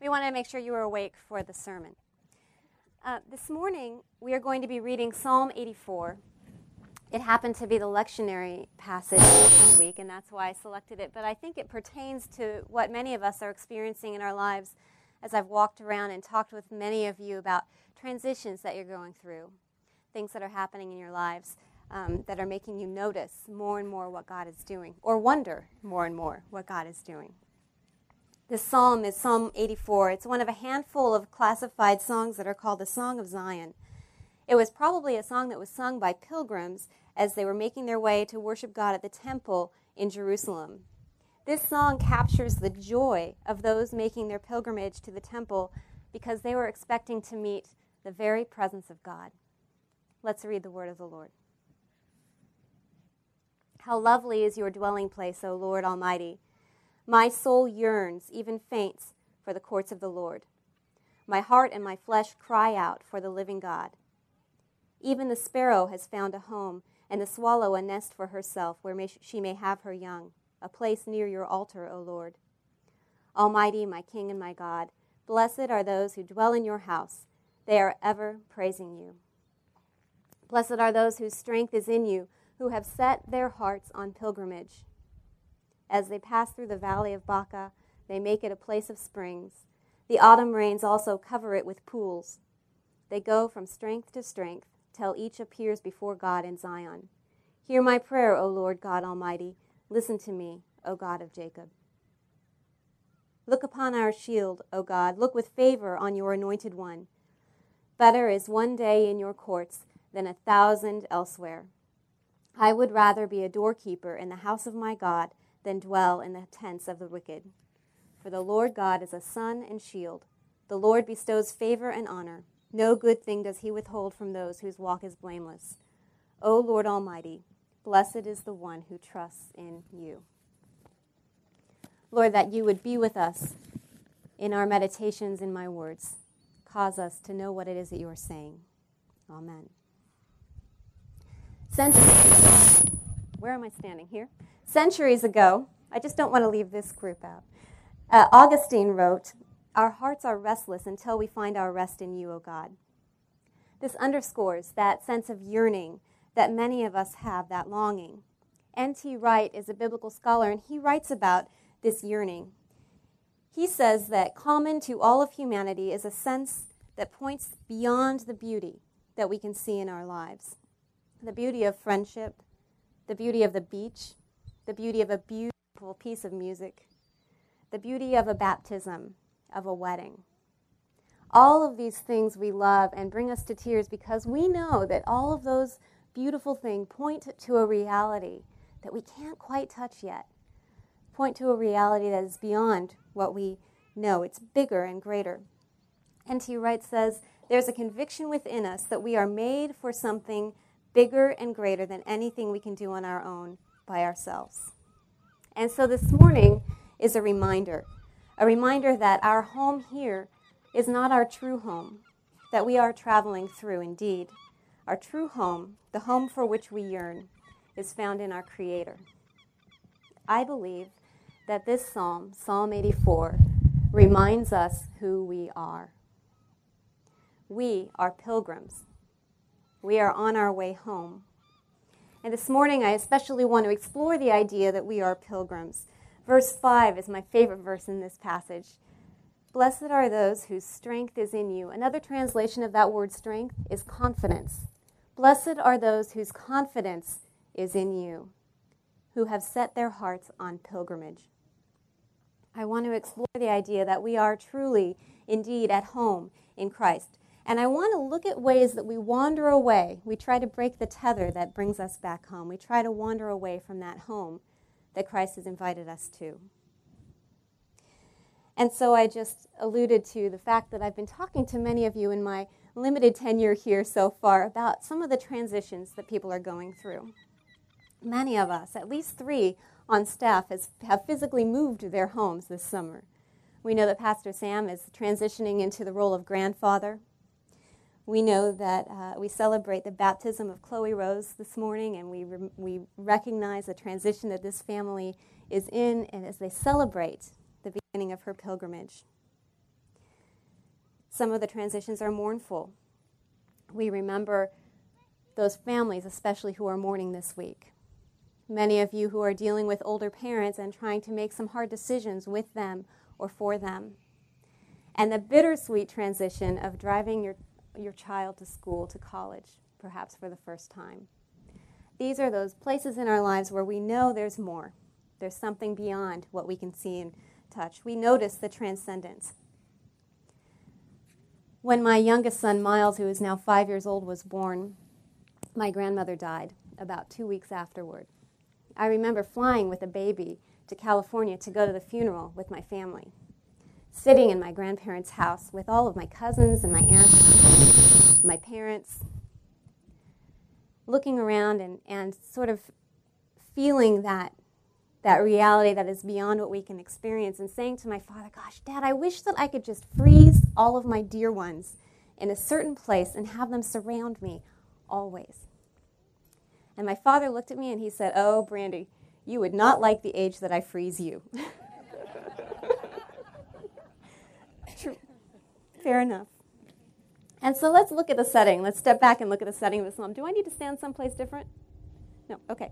We want to make sure you are awake for the sermon. This morning, we are going to be reading Psalm 84. It happened to be the lectionary passage this week, and that's why I selected it. But I think it pertains to what many of us are experiencing in our lives as I've walked around and talked with many of you about transitions that you're going through, things that are happening in your lives that are making you notice more and more what God is doing, or wonder more and more what God is doing. This psalm is Psalm 84. It's one of a handful of classified songs that are called the Song of Zion. It was probably a song that was sung by pilgrims as they were making their way to worship God at the temple in Jerusalem. This song captures the joy of those making their pilgrimage to the temple because they were expecting to meet the very presence of God. Let's read the word of the Lord. How lovely is your dwelling place, O Lord Almighty! My soul yearns, even faints, for the courts of the Lord. My heart and my flesh cry out for the living God. Even the sparrow has found a home, and the swallow a nest for herself, where she may have her young, a place near your altar, O Lord. Almighty, my King and my God, blessed are those who dwell in your house. They are ever praising you. Blessed are those whose strength is in you, who have set their hearts on pilgrimage. As they pass through the valley of Baca, they make it a place of springs. The autumn rains also cover it with pools. They go from strength to strength, till each appears before God in Zion. Hear my prayer, O Lord God Almighty. Listen to me, O God of Jacob. Look upon our shield, O God. Look with favor on your anointed one. Better is one day in your courts than 1,000 elsewhere. I would rather be a doorkeeper in the house of my God than dwell in the tents of the wicked. For the Lord God is a sun and shield. The Lord bestows favor and honor. No good thing does he withhold from those whose walk is blameless. O Lord Almighty, blessed is the one who trusts in you. Lord, that you would be with us in our meditations in my words. Cause us to know what it is that you are saying. Amen. Where am I standing? Here? Centuries ago, I just don't want to leave this group out. Augustine wrote, "Our hearts are restless until we find our rest in you, O God." This underscores that sense of yearning that many of us have, that longing. N.T. Wright is a biblical scholar, and he writes about this yearning. He says that common to all of humanity is a sense that points beyond the beauty that we can see in our lives. The beauty of friendship, the beauty of the beach, the beauty of a beautiful piece of music, the beauty of a baptism, of a wedding. All of these things we love and bring us to tears because we know that all of those beautiful things point to a reality that we can't quite touch yet, point to a reality that is beyond what we know. It's bigger and greater. N.T. Wright says, there's a conviction within us that we are made for something bigger and greater than anything we can do on our own by ourselves. And so this morning is a reminder that our home here is not our true home, that we are traveling through indeed. Our true home, the home for which we yearn, is found in our Creator. I believe that this psalm, Psalm 84, reminds us who we are. We are pilgrims. We are on our way home. And this morning, I especially want to explore the idea that we are pilgrims. Verse 5 is my favorite verse in this passage. Blessed are those whose strength is in you. Another translation of that word strength is confidence. Blessed are those whose confidence is in you, who have set their hearts on pilgrimage. I want to explore the idea that we are truly, indeed, at home in Christ. And I want to look at ways that we wander away. We try to break the tether that brings us back home. We try to wander away from that home that Christ has invited us to. And so I just alluded to the fact that I've been talking to many of you in my limited tenure here so far about some of the transitions that people are going through. Many of us, at least 3 on staff, have physically moved their homes this summer. We know that Pastor Sam is transitioning into the role of grandfather. We know that we celebrate the baptism of Chloe Rose this morning, and we recognize the transition that this family is in, and as they celebrate the beginning of her pilgrimage. Some of the transitions are mournful. We remember those families, especially who are mourning this week. Many of you who are dealing with older parents and trying to make some hard decisions with them or for them. And the bittersweet transition of driving your child to school, to college, perhaps for the first time. These are those places in our lives where we know there's more. There's something beyond what we can see and touch. We notice the transcendence. When my youngest son, Miles, who is now 5 years old, was born, my grandmother died about 2 weeks afterward. I remember flying with a baby to California to go to the funeral with my family, sitting in my grandparents' house with all of my cousins and my aunts, my parents, looking around and sort of feeling that reality that is beyond what we can experience, and saying to my father, gosh, Dad, I wish that I could just freeze all of my dear ones in a certain place and have them surround me always. And my father looked at me and he said, oh, Brandy, you would not like the age that I freeze you. True. Fair enough. And so let's look at the setting. Let's step back and look at the setting of the psalm. Do I need to stand someplace different? No, okay.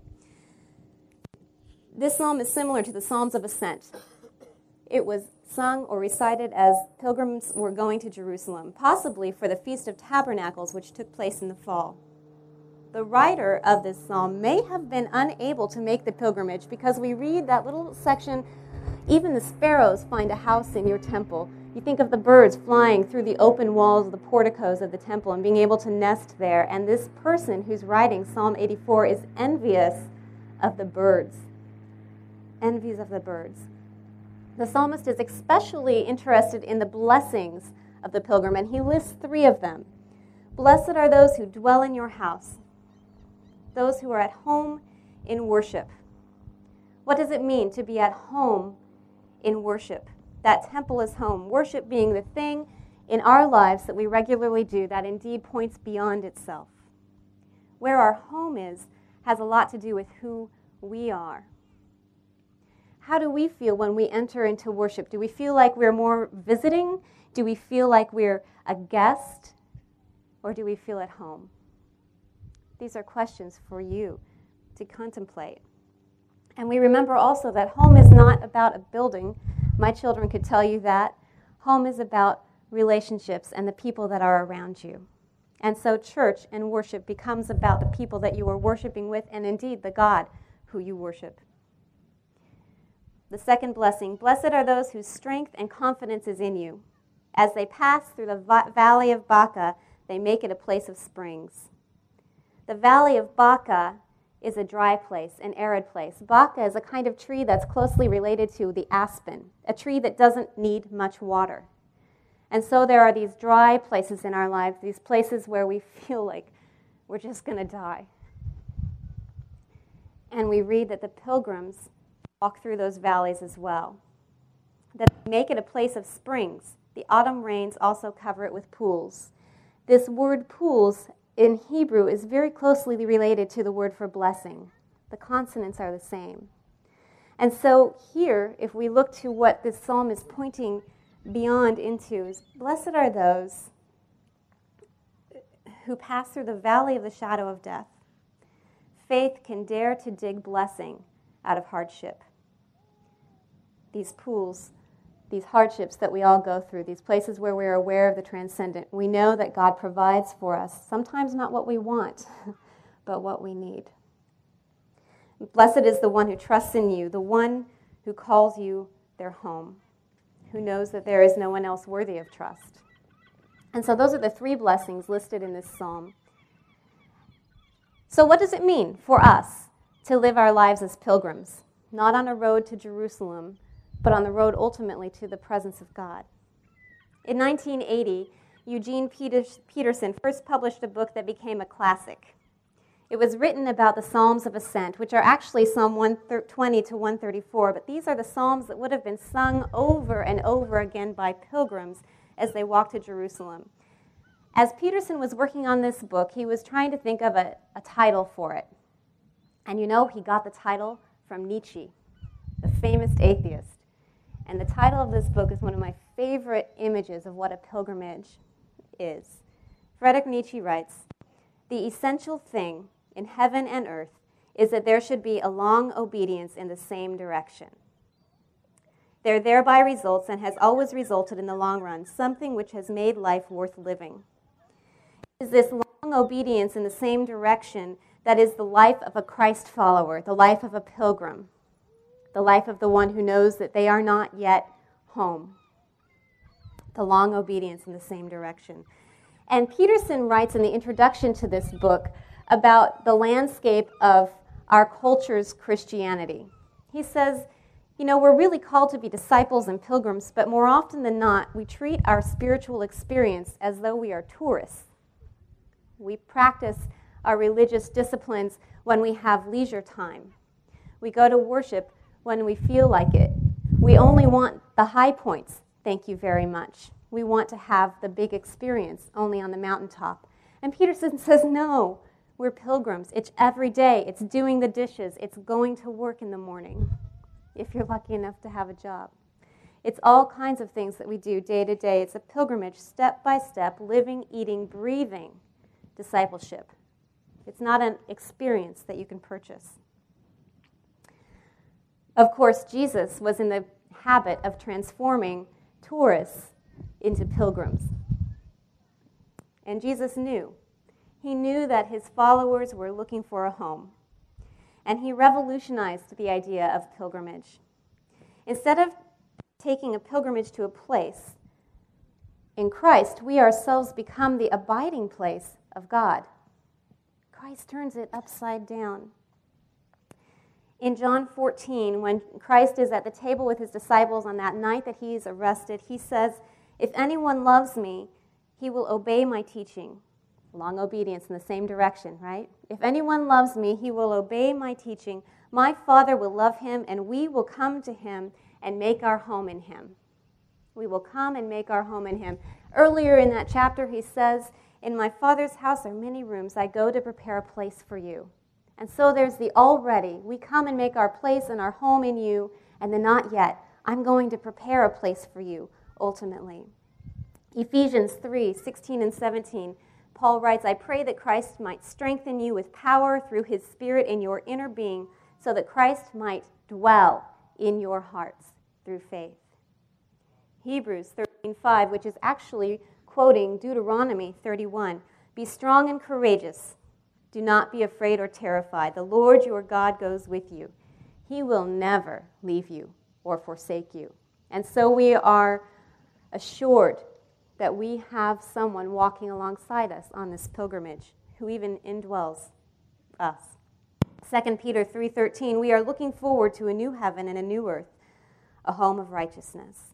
This psalm is similar to the Psalms of Ascent. It was sung or recited as pilgrims were going to Jerusalem, possibly for the Feast of Tabernacles, which took place in the fall. The writer of this psalm may have been unable to make the pilgrimage because we read that little section, even the sparrows find a house in your temple. You think of the birds flying through the open walls of the porticos of the temple and being able to nest there. And this person who's writing Psalm 84 is envious of the birds. Envious of the birds. The psalmist is especially interested in the blessings of the pilgrim, and he lists 3 of them. Blessed are those who dwell in your house, those who are at home in worship. What does it mean to be at home in worship? That temple is home. Worship being the thing in our lives that we regularly do that indeed points beyond itself. Where our home is has a lot to do with who we are. How do we feel when we enter into worship? Do we feel like we're more visiting? Do we feel like we're a guest? Or do we feel at home? These are questions for you to contemplate. And we remember also that home is not about a building. My children could tell you that. Home is about relationships and the people that are around you. And so church and worship becomes about the people that you are worshiping with, and indeed the God who you worship. The second blessing, blessed are those whose strength and confidence is in you. As they pass through the valley of Baca, they make it a place of springs. The valley of Baca is a dry place, an arid place. Baca is a kind of tree that's closely related to the aspen, a tree that doesn't need much water. And so there are these dry places in our lives, these places where we feel like we're just going to die. And we read that the pilgrims walk through those valleys as well, that they make it a place of springs. The autumn rains also cover it with pools. This word pools in Hebrew is very closely related to the word for blessing. The consonants are the same. And so here, if we look to what this psalm is pointing beyond into, is blessed are those who pass through the valley of the shadow of death. Faith can dare to dig blessing out of hardship. These pools, these hardships that we all go through, these places where we're aware of the transcendent, we know that God provides for us, sometimes not what we want, but what we need. Blessed is the one who trusts in you, the one who calls you their home, who knows that there is no one else worthy of trust. And so those are the 3 blessings listed in this psalm. So what does it mean for us to live our lives as pilgrims, not on a road to Jerusalem, but on the road ultimately to the presence of God? In 1980, Eugene Peterson first published a book that became a classic. It was written about the Psalms of Ascent, which are actually Psalm 120 to 134, but these are the psalms that would have been sung over and over again by pilgrims as they walked to Jerusalem. As Peterson was working on this book, he was trying to think of a title for it. And you know, he got the title from Nietzsche, the famous atheist. And the title of this book is one of my favorite images of what a pilgrimage is. Friedrich Nietzsche writes, "The essential thing in heaven and earth is that there should be a long obedience in the same direction. There thereby results, and has always resulted in the long run, something which has made life worth living. It is this long obedience in the same direction that is the life of a Christ follower, the life of a pilgrim, the life of the one who knows that they are not yet home. The long obedience in the same direction." And Peterson writes in the introduction to this book about the landscape of our culture's Christianity. He says, we're really called to be disciples and pilgrims, but more often than not, we treat our spiritual experience as though we are tourists. We practice our religious disciplines when we have leisure time. We go to worship when we feel like it. We only want the high points, thank you very much. We want to have the big experience only on the mountaintop. And Peterson says, no, we're pilgrims. It's every day. It's doing the dishes. It's going to work in the morning, if you're lucky enough to have a job. It's all kinds of things that we do day to day. It's a pilgrimage, step by step, living, eating, breathing discipleship. It's not an experience that you can purchase. Of course, Jesus was in the habit of transforming tourists into pilgrims. And Jesus knew. He knew that his followers were looking for a home. And he revolutionized the idea of pilgrimage. Instead of taking a pilgrimage to a place, in Christ, we ourselves become the abiding place of God. Christ turns it upside down. In John 14, when Christ is at the table with his disciples on that night that he is arrested, he says, "If anyone loves me, he will obey my teaching." Long obedience in the same direction, right? "If anyone loves me, he will obey my teaching. My Father will love him, and we will come to him and make our home in him." We will come and make our home in him. Earlier in that chapter, he says, "In my Father's house are many rooms. I go to prepare a place for you." And so there's the already. We come and make our place and our home in you, and the not yet. I'm going to prepare a place for you, ultimately. Ephesians 3:16 and 17, Paul writes, "I pray that Christ might strengthen you with power through his Spirit in your inner being, so that Christ might dwell in your hearts through faith." Hebrews 13:5, which is actually quoting Deuteronomy 31, "Be strong and courageous. Do not be afraid or terrified. The Lord your God goes with you. He will never leave you or forsake you." And so we are assured that we have someone walking alongside us on this pilgrimage who even indwells us. 2 Peter 3:13, we are looking forward to a new heaven and a new earth, a home of righteousness.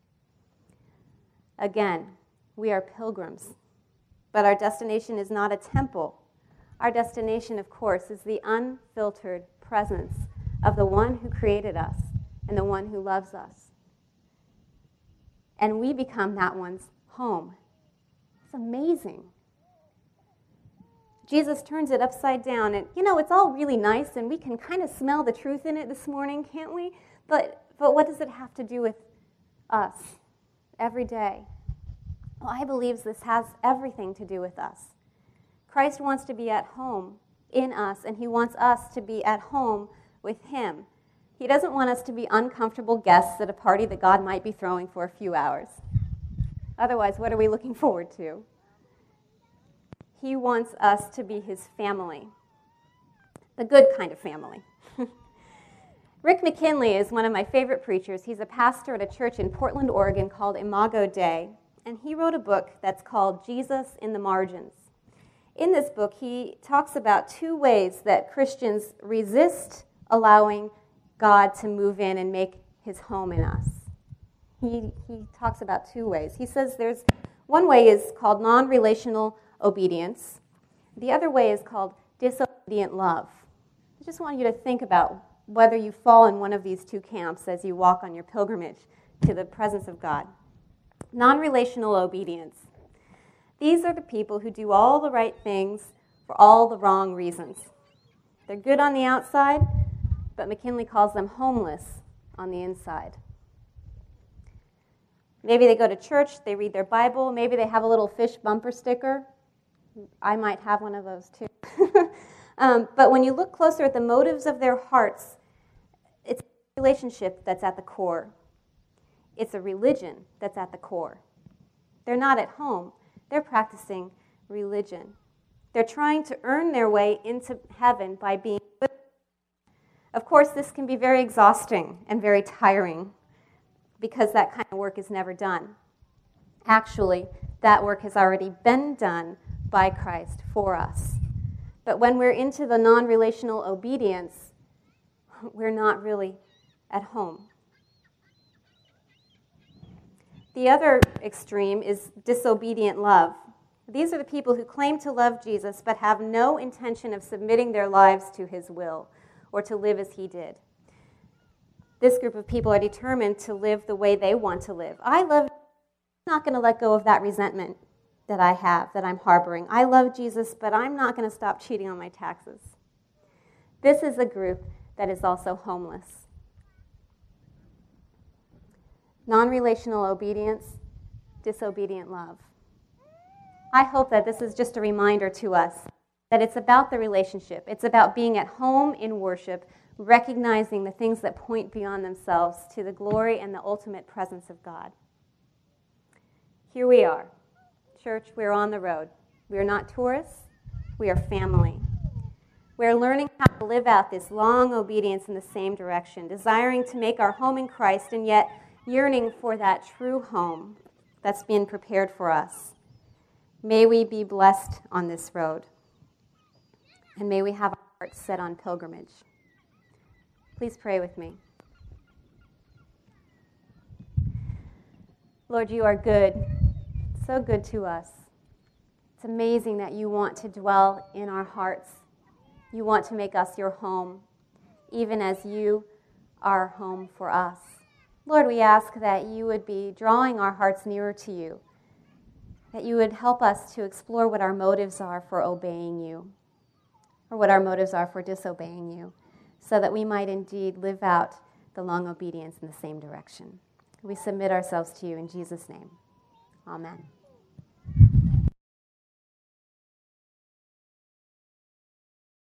Again, we are pilgrims, but our destination is not a temple. Our destination, of course, is the unfiltered presence of the one who created us and the one who loves us. And we become that one's home. It's amazing. Jesus turns it upside down, and it's all really nice, and we can kind of smell the truth in it this morning, can't we? But what does it have to do with us every day? Well, I believe this has everything to do with us. Christ wants to be at home in us, and he wants us to be at home with him. He doesn't want us to be uncomfortable guests at a party that God might be throwing for a few hours. Otherwise, what are we looking forward to? He wants us to be his family, the good kind of family. Rick McKinley is one of my favorite preachers. He's a pastor at a church in Portland, Oregon called Imago Dei, and he wrote a book that's called Jesus in the Margins. In this book, he talks about two ways that Christians resist allowing God to move in and make his home in us. He talks about two ways. He says there's one way is called non-relational obedience. The other way is called disobedient love. I just want you to think about whether you fall in one of these two camps as you walk on your pilgrimage to the presence of God. Non-relational obedience. These are the people who do all the right things for all the wrong reasons. They're good on the outside, but McKinley calls them homeless on the inside. Maybe they go to church, they read their Bible, maybe they have a little fish bumper sticker. I might have one of those too. But when you look closer at the motives of their hearts, it's a relationship that's at the core. It's a religion that's at the core. They're not at home. They're practicing religion. They're trying to earn their way into heaven by being good. Of course, this can be very exhausting and very tiring because that kind of work is never done. Actually, that work has already been done by Christ for us. But when we're into the non-relational obedience, we're not really at home. The other extreme is disobedient love. These are the people who claim to love Jesus but have no intention of submitting their lives to his will or to live as he did. This group of people are determined to live the way they want to live. I'm not going to let go of that resentment that I have, that I'm harboring. I love Jesus, but I'm not going to stop cheating on my taxes. This is a group that is also homeless. Non-relational obedience, disobedient love. I hope that this is just a reminder to us that it's about the relationship. It's about being at home in worship, recognizing the things that point beyond themselves to the glory and the ultimate presence of God. Here we are. Church, we're on the road. We are not tourists. We are family. We're learning how to live out this long obedience in the same direction, desiring to make our home in Christ and yet yearning for that true home that's been prepared for us. May we be blessed on this road, and may we have our hearts set on pilgrimage. Please pray with me. Lord, you are good, so good to us. It's amazing that you want to dwell in our hearts. You want to make us your home, even as you are home for us. Lord, we ask that you would be drawing our hearts nearer to you, that you would help us to explore what our motives are for obeying you, or what our motives are for disobeying you, so that we might indeed live out the long obedience in the same direction. We submit ourselves to you in Jesus' name. Amen.